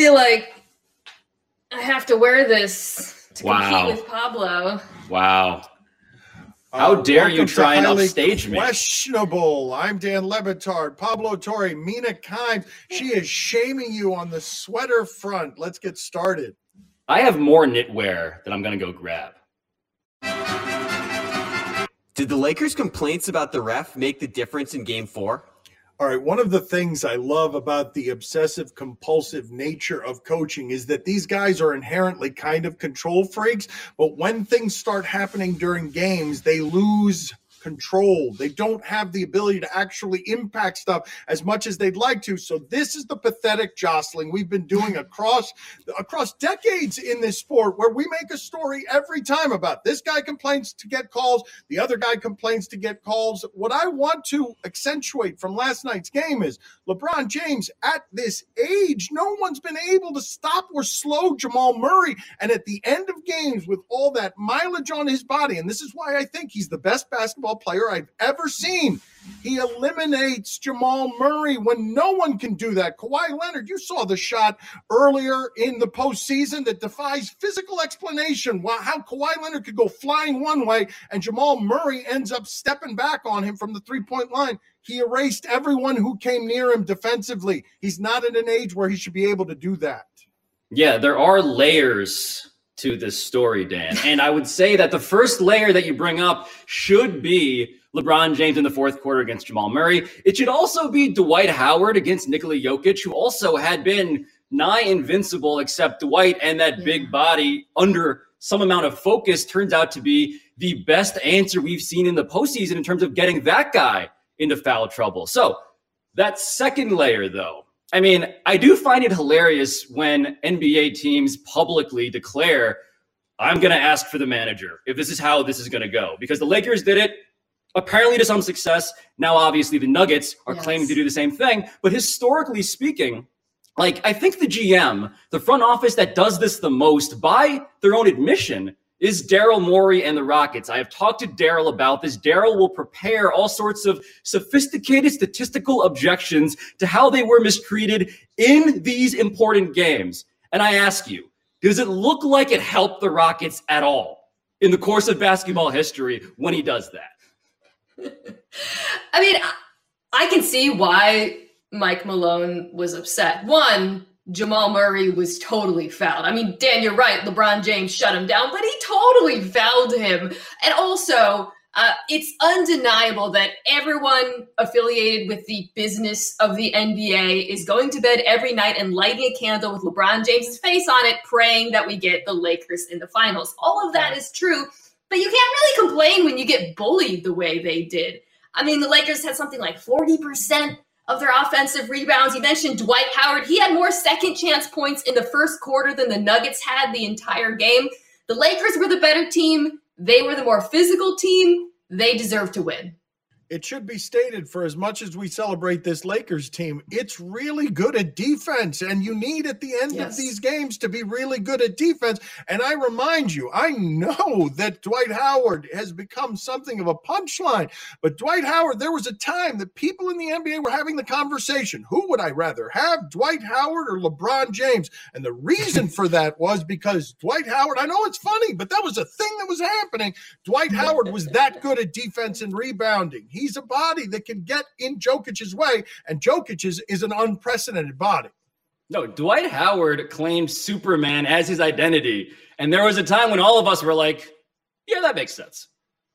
feel like I have to wear this to compete with Pablo. Wow. How dare you try and upstage me? Questionable. I'm Dan Le Batard. Pablo Torre, Mina Kimes. She is shaming you on the sweater front. Let's get started. I have more knitwear that I'm going to go grab. Did the Lakers' complaints about the ref make the difference in Game 4? All right, one of the things I love about the obsessive compulsive nature of coaching is that these guys are inherently kind of control freaks, but when things start happening during games, they lose control. They don't have the ability to actually impact stuff as much as they'd like to. So this is the pathetic jostling we've been doing across decades in this sport, where we make a story every time about this guy complains to get calls, the other guy complains to get calls. What I want to accentuate from last night's game is LeBron James, at this age, no one's been able to stop or slow Jamal Murray. And at the end of games, with all that mileage on his body, and this is why I think he's the best basketball player I've ever seen, he eliminates Jamal Murray when no one can do that. Kawhi Leonard, you saw the shot earlier in the postseason that defies physical explanation. How Kawhi Leonard could go flying one way and Jamal Murray ends up stepping back on him from the three-point line. He erased everyone who came near him defensively. He's not at an age where he should be able to do that. Yeah, there are layers to this story, Dan. And I would say that the first layer that you bring up should be LeBron James in the fourth quarter against Jamal Murray. It should also be Dwight Howard against Nikola Jokic, who also had been nigh invincible, except Dwight and that big body under some amount of focus turns out to be the best answer we've seen in the postseason in terms of getting that guy into foul trouble. So that second layer, though, I mean, I do find it hilarious when NBA teams publicly declare, I'm going to ask for the manager if this is how this is going to go. Because the Lakers did it, apparently to some success. Now, obviously, the Nuggets are claiming to do the same thing. But historically speaking, I think the GM, the front office that does this the most by their own admission, is Daryl Morey and the Rockets. I have talked to Daryl about this. Daryl will prepare all sorts of sophisticated statistical objections to how they were mistreated in these important games. And I ask you, does it look like it helped the Rockets at all in the course of basketball history when he does that? I mean, I can see why Mike Malone was upset. One, Jamal Murray was totally fouled. I mean, Dan, you're right. LeBron James shut him down, but he totally fouled him. And also, it's undeniable that everyone affiliated with the business of the NBA is going to bed every night and lighting a candle with LeBron James's face on it, praying that we get the Lakers in the finals. All of that is true, but you can't really complain when you get bullied the way they did. I mean, the Lakers had something like 40% of their offensive rebounds. You mentioned Dwight Howard. He had more second chance points in the first quarter than the Nuggets had the entire game. The Lakers were the better team. They were the more physical team. They deserve to win. It should be stated, for as much as we celebrate this Lakers team, it's really good at defense. And you need at the end of these games to be really good at defense. And I remind you, I know that Dwight Howard has become something of a punchline. But Dwight Howard, there was a time that people in the NBA were having the conversation, who would I rather have, Dwight Howard or LeBron James? And the reason for that was because Dwight Howard, I know it's funny, but that was a thing that was happening. Dwight Howard was that good at defense and rebounding. He's a body that can get in Jokic's way, and Jokic is an unprecedented body. No, Dwight Howard claimed Superman as his identity, and there was a time when all of us were like, yeah, that makes sense.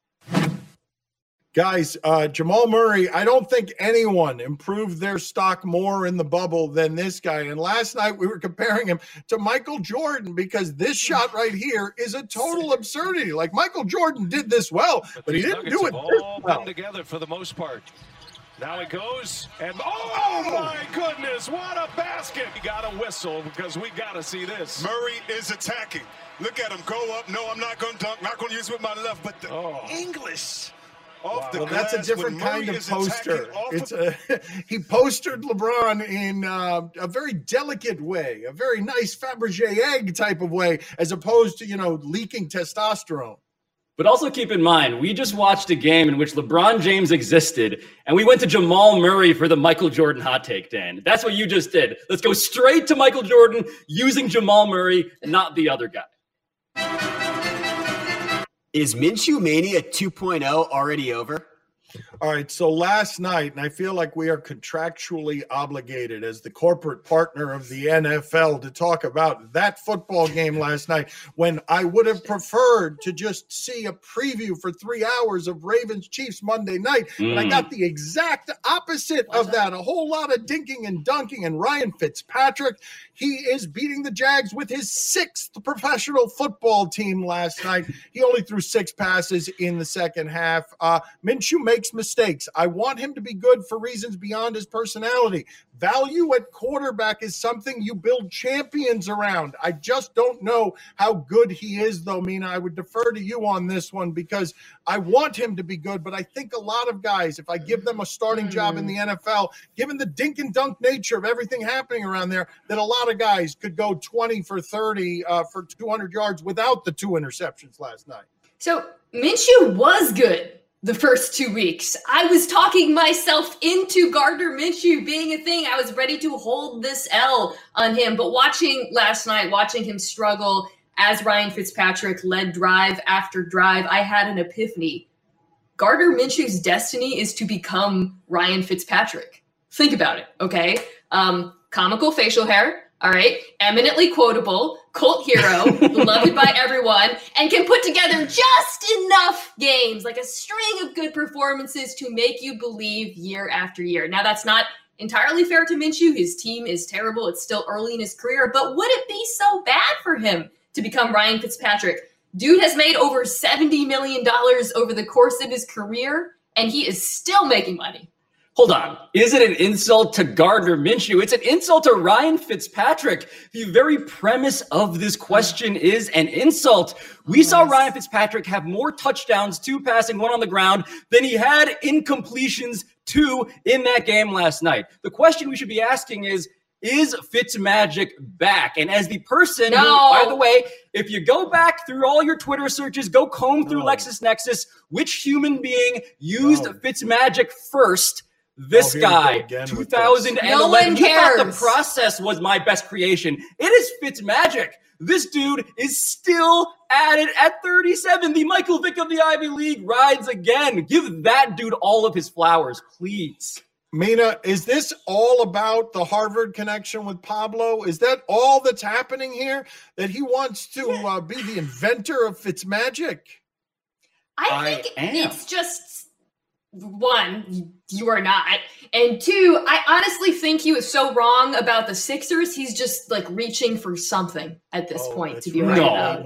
Guys, Jamal Murray, I don't think anyone improved their stock more in the bubble than this guy. And last night we were comparing him to Michael Jordan because this shot right here is a total absurdity. Like, Michael Jordan did this well, but he didn't do it all well. Together for the most part. Now it goes, and oh my goodness, what a basket. You got to whistle because we got to see this. Murray is attacking. Look at him go up. No, I'm not going to dunk. Not going to use it with my left, but the English. Off the that's a different kind of poster. He postered LeBron in a very delicate way, a very nice Fabergé egg type of way, as opposed to, leaking testosterone. But also keep in mind, we just watched a game in which LeBron James existed, and we went to Jamal Murray for the Michael Jordan hot take, Dan. That's what you just did. Let's go straight to Michael Jordan using Jamal Murray, not the other guy. Is Minshew Mania 2.0 already over? All right, so last night, and I feel like we are contractually obligated as the corporate partner of the NFL to talk about that football game last night, when I would have preferred to just see a preview for 3 hours of Ravens-Chiefs Monday night, but I got the exact opposite of that. A whole lot of dinking and dunking, and Ryan Fitzpatrick, he is beating the Jags with his 6th professional football team last night. He only threw 6 passes in the second half. Minshew makes mistakes. I want him to be good for reasons beyond his personality. Value at quarterback is something you build champions around. I just don't know how good he is, though, Mina. I would defer to you on this one because I want him to be good, but I think a lot of guys, if I give them a starting job in the NFL, given the dink and dunk nature of everything happening around there, that a lot of guys could go 20 for 30 for 200 yards without the 2 interceptions last night. So Minshew was good the first 2 weeks. I was talking myself into Gardner Minshew being a thing. I was ready to hold this L on him. But watching last night, watching him struggle as Ryan Fitzpatrick led drive after drive, I had an epiphany. Gardner Minshew's destiny is to become Ryan Fitzpatrick. Think about it, okay? Comical facial hair, all right? Eminently quotable, cult hero, beloved by everyone, and can put together just enough games, like a string of good performances to make you believe year after year. Now, that's not entirely fair to Minshew. His team is terrible. It's still early in his career, but would it be so bad for him to become Ryan Fitzpatrick? Dude has made over $70 million over the course of his career, and he is still making money. Hold on. Is it an insult to Gardner Minshew? It's an insult to Ryan Fitzpatrick. The very premise of this question is an insult. We saw Ryan Fitzpatrick have more touchdowns, 2 passing, 1 on the ground, than he had incompletions, 2 in that game last night. The question we should be asking is Fitzmagic back? And as the person who, by the way, if you go back through all your Twitter searches, go comb through LexisNexis, which human being used Fitzmagic first? This guy, 2011. No one You cares. thought the process was my best creation. It is Fitzmagic. This dude is still at it at 37. The Michael Vick of the Ivy League rides again. Give that dude all of his flowers, please. Mina, is this all about the Harvard connection with Pablo? Is that all that's happening here? That he wants to be the inventor of Fitzmagic? I think it's just, one, you are not. And 2, I honestly think he was so wrong about the Sixers. He's just like reaching for something at this point to be right about.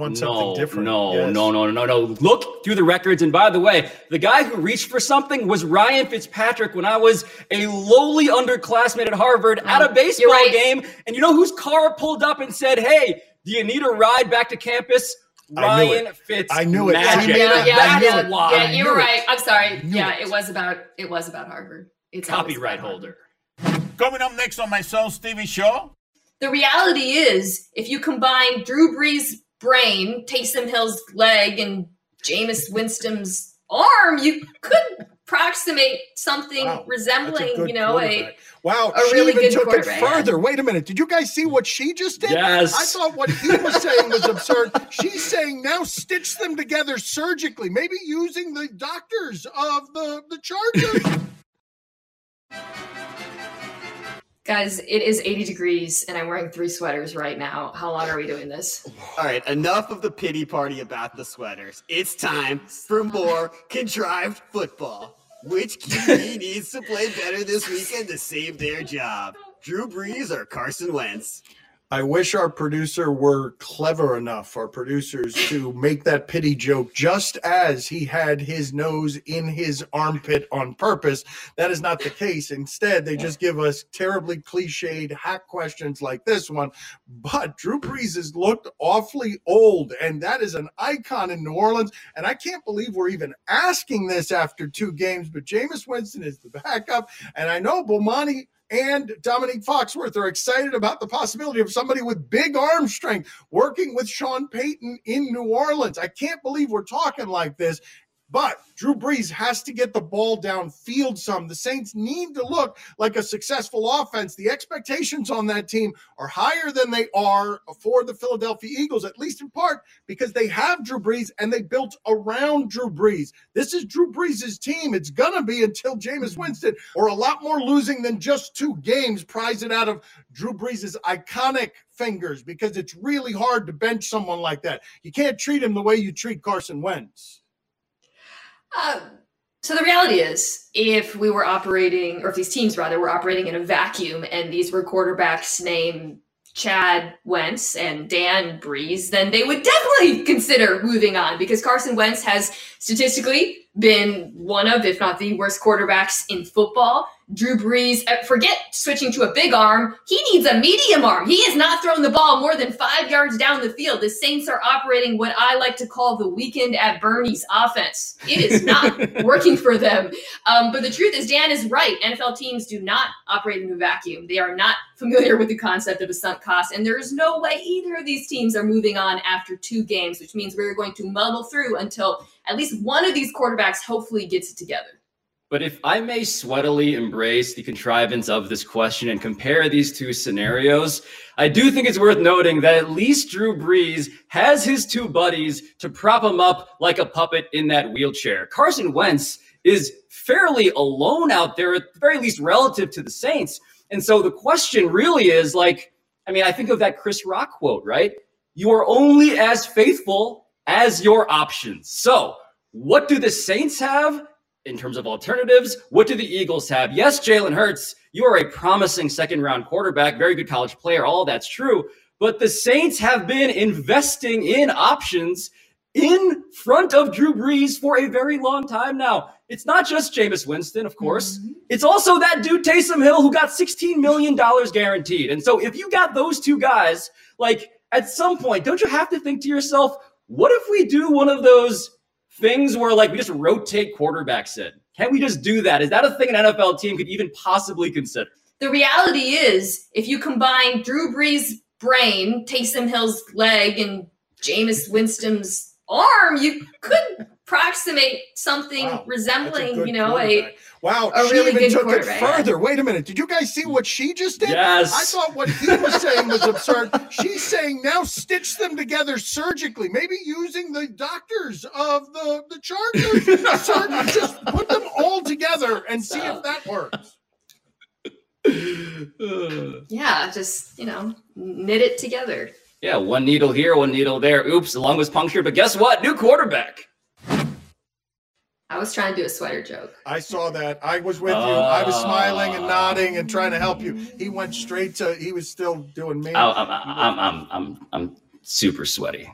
No. Look through the records. And by the way, the guy who reached for something was Ryan Fitzpatrick when I was a lowly underclassman at Harvard at a baseball game. And you know whose car pulled up and said, "Hey, do you need a ride back to campus?" Ryan Fitzpatrick. I knew it. Yeah, you were right. I'm sorry. It was about Harvard. It's copyright holder. Coming up next on my Son Stevie show. The reality is, if you combine Drew Brees' brain, Taysom Hill's leg, and Jameis Winston's arm, you could approximate something resembling, Wow, a she really even good took it quarterback. further. Wait a minute. Did you guys see what she just did? Yes. I thought what he was saying was absurd. She's saying now stitch them together surgically, maybe using the doctors of the Chargers. Guys, it is 80 degrees, and I'm wearing 3 sweaters right now. How long are we doing this? All right, enough of the pity party about the sweaters. It's time for more contrived football. Which QB needs to play better this weekend to save their job? Drew Brees or Carson Wentz? I wish our producer were clever enough, our producers, to make that pity joke just as he had his nose in his armpit on purpose. That is not the case. Instead, they just give us terribly cliched hack questions like this one. But Drew Brees has looked awfully old, and that is an icon in New Orleans. And I can't believe we're even asking this after 2 games, but Jameis Winston is the backup. And I know Bomani and Dominique Foxworth are excited about the possibility of somebody with big arm strength working with Sean Payton in New Orleans. I can't believe we're talking like this. But Drew Brees has to get the ball downfield some. The Saints need to look like a successful offense. The expectations on that team are higher than they are for the Philadelphia Eagles, at least in part because they have Drew Brees and they built around Drew Brees. This is Drew Brees' team. It's going to be until Jameis Winston, or a lot more losing than just 2 games, pries it out of Drew Brees' iconic fingers, because it's really hard to bench someone like that. You can't treat him the way you treat Carson Wentz. So the reality is, if we were operating, or if these teams rather were operating in a vacuum, and these were quarterbacks named Chad Wentz and Dan Brees, then they would definitely consider moving on, because Carson Wentz has statistically been one of, if not the worst quarterbacks in football. Drew Brees, forget switching to a big arm. He needs a medium arm. He has not thrown the ball more than 5 yards down the field. The Saints are operating what I like to call the weekend at Bernie's offense. It is not working for them. But the truth is, Dan is right. NFL teams do not operate in a vacuum. They are not familiar with the concept of a sunk cost. And there is no way either of these teams are moving on after 2 games, which means we're going to muddle through until at least one of these quarterbacks hopefully gets it together. But if I may sweatily embrace the contrivance of this question and compare these 2 scenarios, I do think it's worth noting that at least Drew Brees has his 2 buddies to prop him up like a puppet in that wheelchair. Carson Wentz is fairly alone out there, at the very least relative to the Saints. And so the question really is, I think of that Chris Rock quote, right? You are only as faithful as your options. So what do the Saints have in terms of alternatives? What do the Eagles have? Yes, Jalen Hurts, you are a promising second-round quarterback, very good college player, all that's true. But the Saints have been investing in options in front of Drew Brees for a very long time now. It's not just Jameis Winston, of course. Mm-hmm. It's also that dude Taysom Hill, who got $16 million guaranteed. And so if you got those 2 guys, at some point, don't you have to think to yourself, what if we do one of those things where we just rotate quarterbacks in? Can we just do that? Is that a thing an NFL team could even possibly consider? The reality is, if you combine Drew Brees' brain, Taysom Hill's leg, and Jameis Winston's arm, you could approximate something resembling, Wow, a she really even good took it quarterback. further. Wait a minute. Did you guys see what she just did? Yes. I thought what he was saying was absurd. She's saying now stitch them together surgically, maybe using the doctors of the Chargers. Just put them all together and see if that works. Yeah, just, knit it together. Yeah, one needle here, one needle there. Oops, the lung was punctured. But guess what? New quarterback. I was trying to do a sweater joke. I saw that. I was with you. I was smiling and nodding and trying to help you. He went straight to. He was still doing me. I'm super sweaty.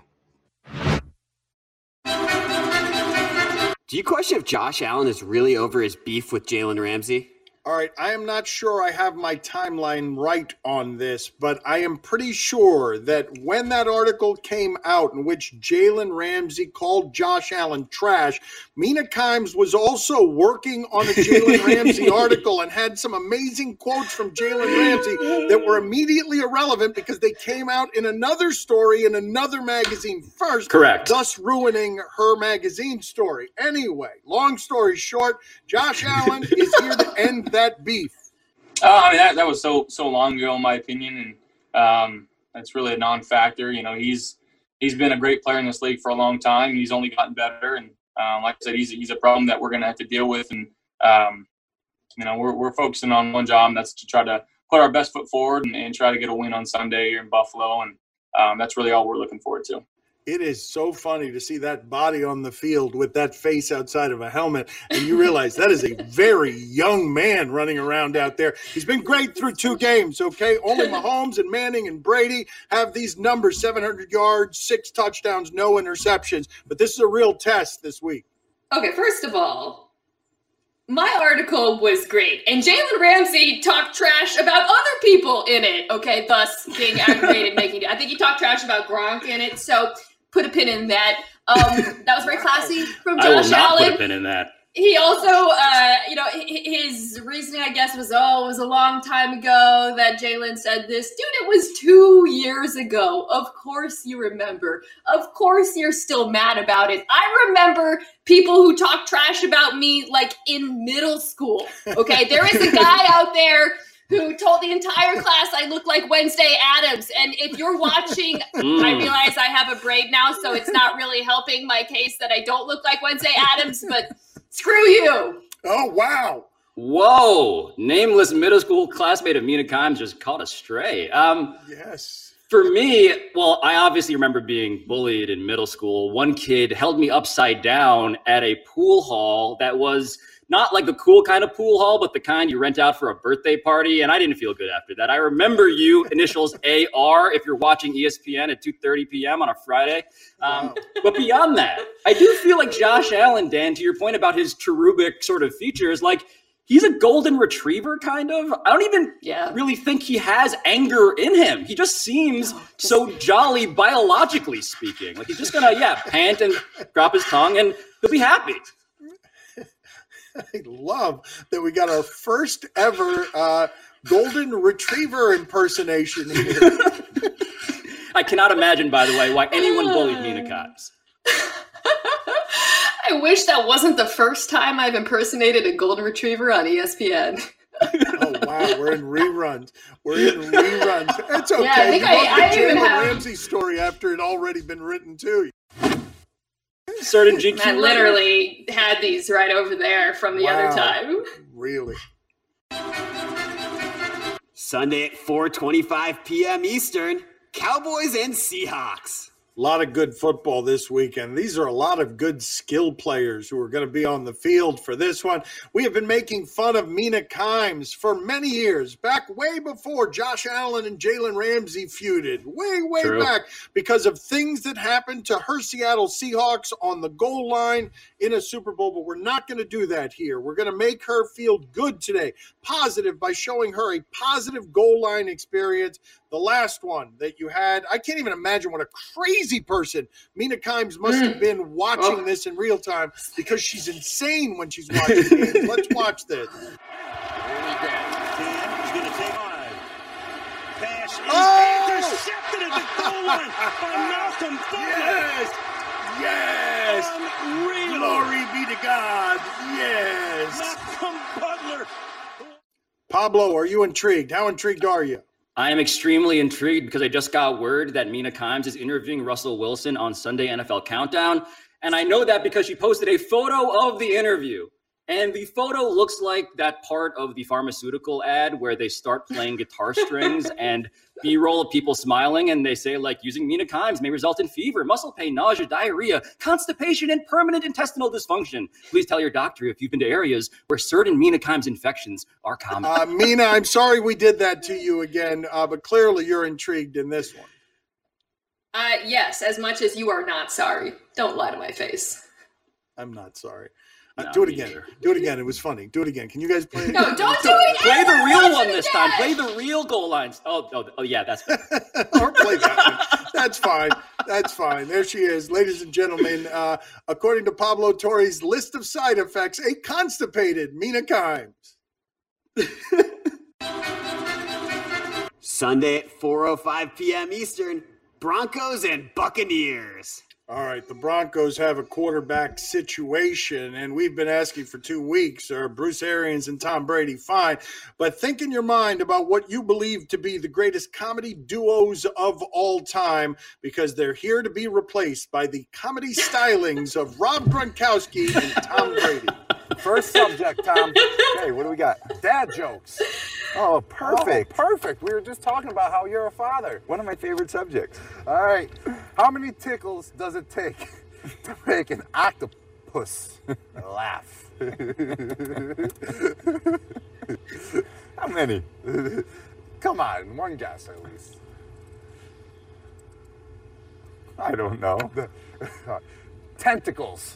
Do you question if Josh Allen is really over his beef with Jalen Ramsey? All right, I am not sure I have my timeline right on this, but I am pretty sure that when that article came out in which Jalen Ramsey called Josh Allen trash, Mina Kimes was also working on a Jalen Ramsey article and had some amazing quotes from Jalen Ramsey that were immediately irrelevant because they came out in another story in another magazine first. Correct. Thus ruining her magazine story. Anyway, long story short, Josh Allen is here to end that beef. That was so long ago, in my opinion, and that's really a non-factor. He's been a great player in this league for a long time. He's only gotten better, and like I said, he's a problem that we're going to have to deal with. And we're focusing on one job, and that's to try to put our best foot forward and try to get a win on Sunday here in Buffalo, and that's really all we're looking forward to. It is so funny to see that body on the field with that face outside of a helmet, and you realize that is a very young man running around out there. He's been great through 2 games, okay? Only Mahomes and Manning and Brady have these numbers, 700 yards, 6 touchdowns, no interceptions. But this is a real test this week. Okay, first of all, my article was great, and Jalen Ramsey talked trash about other people in it, okay, thus being aggravated making it. I think he talked trash about Gronk in it, so put a pin in that. That was very classy from Josh I will not Allen. put a pin in that. He also, his reasoning, I guess, was, it was a long time ago that Jalen said this. Dude, it was 2 years ago. Of course you remember. Of course you're still mad about it. I remember people who talk trash about me, like, in middle school, okay? There is a guy out there who told the entire class I look like Wednesday Addams. And if you're watching, I realize I have a braid now, so it's not really helping my case that I don't look like Wednesday Addams, but screw you. Oh, wow. Whoa. Nameless middle school classmate of Mina Kimes just caught a stray. Yes. For me, well, I obviously remember being bullied in middle school. One kid held me upside down at a pool hall that was not like the cool kind of pool hall, but the kind you rent out for a birthday party. And I didn't feel good after that. I remember you, initials AR, if you're watching ESPN at 2:30 p.m. on a Friday. Wow. But beyond that, I do feel like Josh Allen, Dan, to your point about his cherubic sort of features, like he's a golden retriever kind of. I don't even really think he has anger in him. He just seems so jolly biologically speaking. Like he's just going to, pant and drop his tongue and he'll be happy. I love that we got our first ever golden retriever impersonation here. I cannot imagine, by the way, why anyone bullied Mina Kimes. I wish that wasn't the first time I've impersonated a golden retriever on ESPN. Oh, wow. We're in reruns. It's okay. Yeah, I think I even have Ramsey story after it already been written too. Certain GQ. I literally had these right over there from the other time. Really? Sunday at 4:25 p.m. Eastern, Cowboys and Seahawks. A lot of good football this weekend. These are a lot of good skill players who are going to be on the field for this one. We have been making fun of Mina Kimes for many years, back way before Josh Allen and Jalen Ramsey feuded, way True. back, because of things that happened to her Seattle Seahawks on the goal line in a Super Bowl. But we're not going to do that here. We're going to make her feel good today, positive, by showing her a positive goal line experience. The last one that you had, I can't even imagine what a crazy person Mina Kimes must have been watching this in real time, because she's insane when she's watching games. Let's watch this. Here we go. Cam is going to take on. Pass is intercepted at the goal line by Malcolm Butler. Yes. Unreal. Glory be to God. Yes. Malcolm Butler. Pablo, are you intrigued? How intrigued are you? I am extremely intrigued because I just got word that Mina Kimes is interviewing Russell Wilson on Sunday NFL Countdown. And I know that because she posted a photo of the interview. And the photo looks like that part of the pharmaceutical ad where they start playing guitar strings and B-roll of people smiling, and they say, like, using Mina Kimes may result in fever, muscle pain, nausea, diarrhea, constipation, and permanent intestinal dysfunction. Please tell your doctor if you've been to areas where certain Mina Kimes infections are common. Mina, I'm sorry we did that to you again, but clearly you're intrigued in this one. Yes, as much as you are not sorry. Don't lie to my face. I'm not sorry. No, do it me again. neither. Do it again. It was funny. Do it again. Can you guys play it again? No, don't do it Play again. the real Watch one it this again. time. Play the real goal lines. Oh, yeah, that's fine. Or play that one. That's fine. That's fine. There she is. Ladies and gentlemen, according to Pablo Torre's list of side effects, a constipated Mina Kimes. Sunday at 4:05 p.m. Eastern, Broncos and Buccaneers. All right, the Broncos have a quarterback situation, and we've been asking for 2 weeks, are Bruce Arians and Tom Brady fine? But think in your mind about what you believe to be the greatest comedy duos of all time, because they're here to be replaced by the comedy stylings of Rob Gronkowski and Tom Brady. First subject, Tom. Hey, what do we got? Dad jokes. Oh, perfect. Oh, perfect. We were just talking about how you're a father. One of my favorite subjects. All right. How many tickles does it take to make an octopus laugh? How many? Come on, one guess at least. I don't know. Tentacles.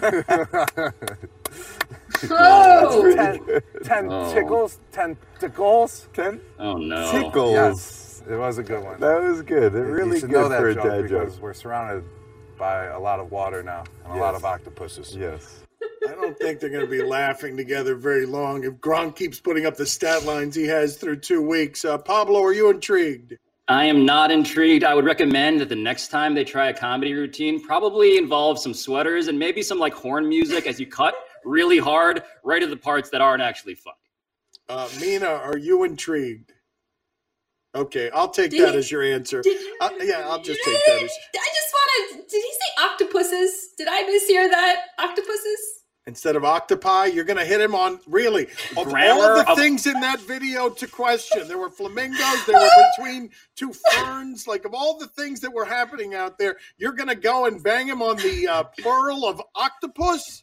Oh! 10 tickles? Tentacles? 10? Oh, no. Tickles. Yes, it was a good one. That was good. It really good for a dad joke. We're surrounded by a lot of water now and a lot of octopuses. Yes. I don't think they're going to be laughing together very long if Gronk keeps putting up the stat lines he has through 2 weeks. Pablo, are you intrigued? I am not intrigued. I would recommend that the next time they try a comedy routine, probably involve some sweaters and maybe some like horn music as you cut really hard right at the parts that aren't actually funny. Mina, are you intrigued? Okay, I'll take that as your answer. Yeah, I'll just take that as. I just want to. Did he say octopuses? Did I mishear that? Octopuses? Instead of octopi, you're going to hit him on, really, of all the things in that video to question. There were flamingos, they were between 2 ferns. Like, of all the things that were happening out there, you're going to go and bang him on the plural of octopus?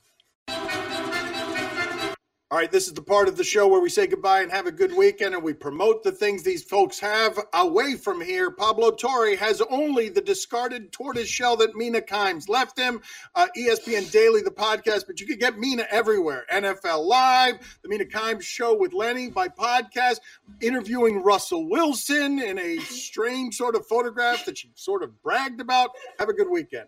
All right, this is the part of the show where we say goodbye and have a good weekend, and we promote the things these folks have away from here. Pablo Torre has only the discarded tortoise shell that Mina Kimes left him. ESPN Daily, the podcast, but you can get Mina everywhere. NFL Live, the Mina Kimes Show with Lenny by podcast, interviewing Russell Wilson in a strange sort of photograph that she sort of bragged about. Have a good weekend.